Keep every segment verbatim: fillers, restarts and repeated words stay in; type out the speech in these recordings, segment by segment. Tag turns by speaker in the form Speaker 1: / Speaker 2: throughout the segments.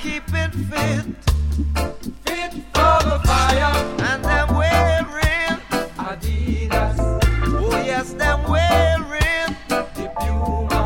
Speaker 1: keep it fit,
Speaker 2: fit for the fire.
Speaker 1: And them wearing
Speaker 2: Adidas.
Speaker 1: Oh yes, them wearing
Speaker 2: the Puma.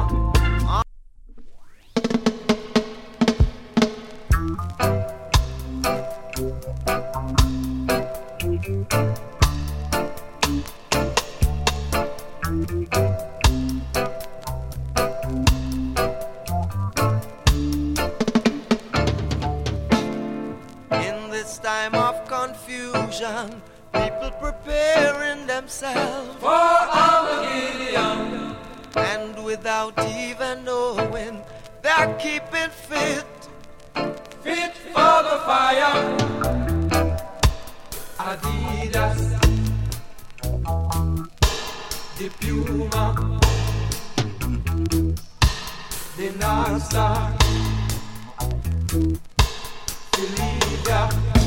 Speaker 1: In this time of confusion, people preparing themselves
Speaker 2: for Armageddon,
Speaker 1: and without even knowing, they're keeping fit,
Speaker 2: fit for the fire. Adidas, the Puma, the North Star, the Leader.